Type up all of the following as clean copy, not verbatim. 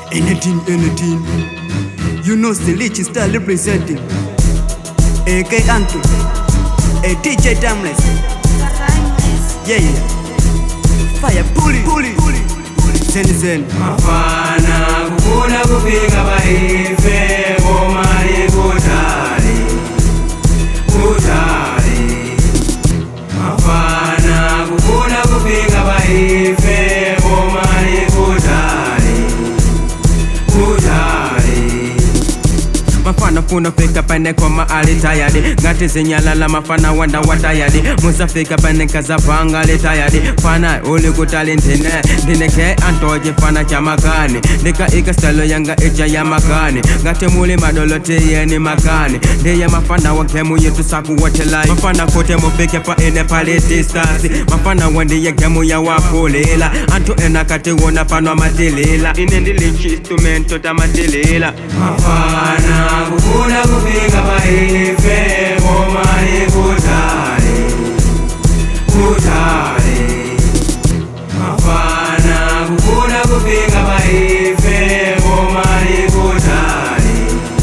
anything. You know Stilich style representing. AK Anto, a DJ Timeless. Yeah. Fire puli. Zen. Mafana kukuna kufika baife bomani kutali. Mafana kukuna kufika baife bomani kutali. Mafana funa fika pene kwa maali tayari. Ngati zinyalala mafana wanda watayari. Musa fika pene kazapanga li tayari. Fana uli kutali ndine ke antoje fana chamakani. Nika ika stalo yanga echa ya makani. Ngati muli madolote yeni makani. Ndiye mafana wakemu yetu saku watelai. Mafana kote mufike pa ene pali distance. Mafana wandi ya gemu ya wakulila. Anto ena kati wona panwa matilila. Inendili instrumento ta matilila. Mafana kukuna kufika baife bomani kutali. Mafana kukuna kufika baife bomani kutali.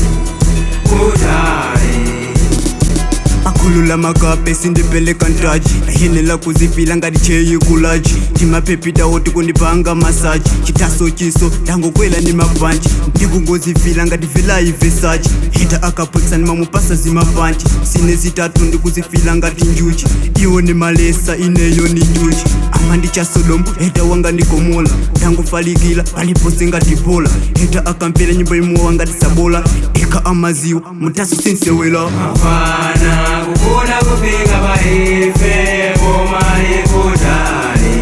Akulula makape sindipeleka ntaji. Ahenela kuzifila ngati cheyi kulaji. Timapepita oti kunipanga masaji. Chitaso chiso tango kwela ni mapanchi. Ndikungozifila ngati vilai vesaji. Hita akapwekisa ni mamupasa zimapanchi. Sine zitatu ndikuzifila ngati njuchi. Iwo ni malesa ineyo ni njuchi. Amandi cha Sodomu heta wanga ndikomola. Tango faligila palipose ngati bola. Heta akampela nyimbo imuwa ngati sabola. Eka amaziwa mutaso sinsewela. Mafana kukuna kufika baife bomani kutali.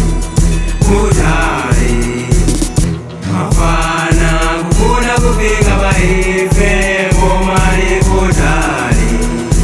Mafana kukuna kufika baife bomani kutali.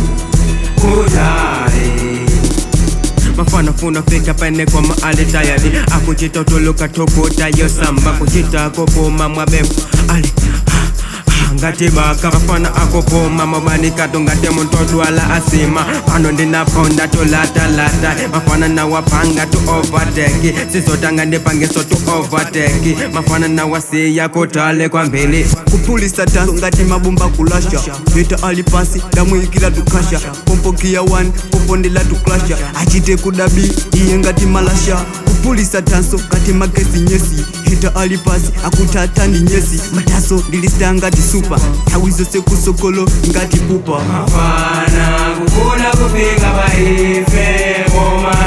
Mafana funa fika pene kwa maali tayari. Akuchita utuluka tokota yosamba. Kuchita kopoma mwabefu ali ngati baka mafana akopoma mabani kato ngati muntotu ala asima. Pano ndina ponda to lata. Mafana na wapanga to overtake. Sisotanga ndipange so to overtake. Mafana na wasiya kutale kwa mbili. Kupulisa tanso ngati mabomba kulasha. Heta alipasi damuyikila tukasha. Pompo kia 1 pompo ndila tuklasha. Achite kudabi iye ngati malasha. Kupulisa tanso ngati magezi nyesi. Heta alipasi akutatandi nyesi. Mataso ndilista ngati super. Tawizo seku sokolo ngati pupa. Mafana kukuna kufika baife bomani